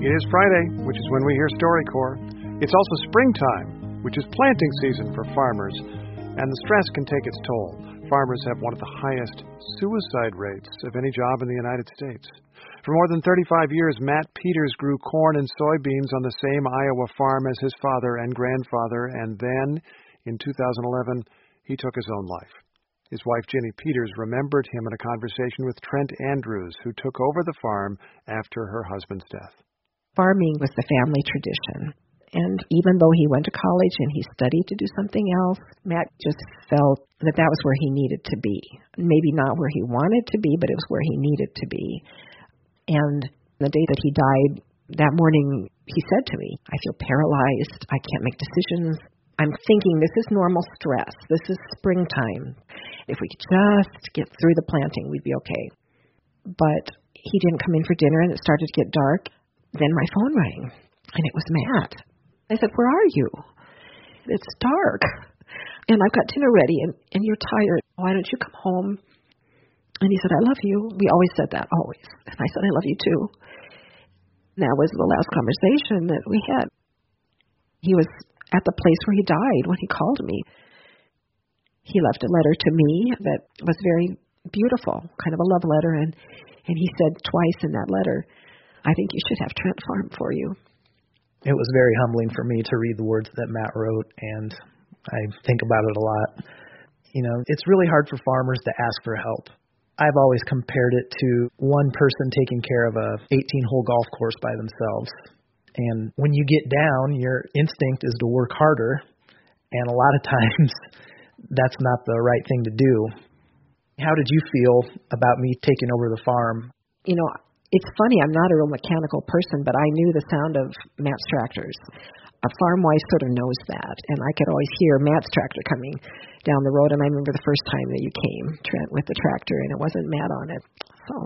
It is Friday, which is when we hear StoryCorps. It's also springtime, which is planting season for farmers, and the stress can take its toll. Farmers have one of the highest suicide rates of any job in the United States. For more than 35 years, Matt Peters grew corn and soybeans on the same Iowa farm as his father and grandfather, and then, in 2011, he took his own life. His wife, Jenny Peters, remembered him in a conversation with Trent Andrews, who took over the farm after her husband's death. Farming was the family tradition. And even though he went to college and he studied to do something else, Matt just felt that that was where he needed to be. Maybe not where he wanted to be, but it was where he needed to be. And the day that he died, that morning, he said to me, I feel paralyzed. I can't make decisions. I'm thinking this is normal stress. This is springtime. If we could just get through the planting, we'd be okay. But he didn't come in for dinner and it started to get dark. Then my phone rang, and it was Matt. I said, where are you? It's dark, and I've got dinner ready, and you're tired. Why don't you come home? And he said, I love you. We always said that, always. And I said, I love you too. That was the last conversation that we had. He was at the place where he died when he called me. He left a letter to me that was very beautiful, kind of a love letter, and he said twice in that letter, I think you should have Trent farm for you. It was very humbling for me to read the words that Matt wrote, and I think about it a lot. You know, it's really hard for farmers to ask for help. I've always compared it to one person taking care of a 18-hole golf course by themselves. And when you get down, your instinct is to work harder, and a lot of times that's not the right thing to do. How did you feel about me taking over the farm? You know, it's funny, I'm not a real mechanical person, but I knew the sound of Matt's tractors. A farm wife sort of knows that, and I could always hear Matt's tractor coming down the road, and I remember the first time that you came, Trent, with the tractor, and it wasn't Matt on it. So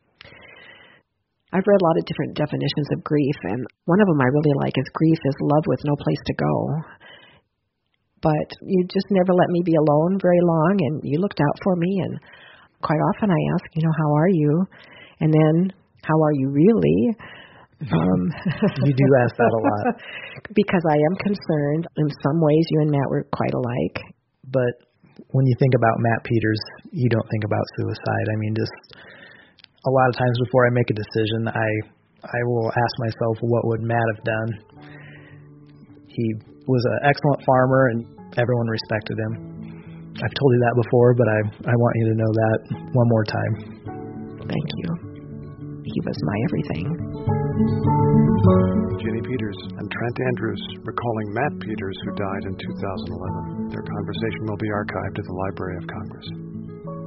I've read a lot of different definitions of grief, and one of them I really like is grief is love with no place to go. But you just never let me be alone very long, and you looked out for me, and quite often I ask, how are you? And then, how are you really? You do ask that a lot. Because I am concerned. In some ways, you and Matt were quite alike. But when you think about Matt Peters, you don't think about suicide. I mean, just a lot of times before I make a decision, I will ask myself, what would Matt have done? He was an excellent farmer, and everyone respected him. I've told you that before, but I want you to know that one more time. Thank you. He was my everything. Jenny Peters and Trent Andrews recalling Matt Peters, who died in 2011. Their conversation will be archived at the Library of Congress.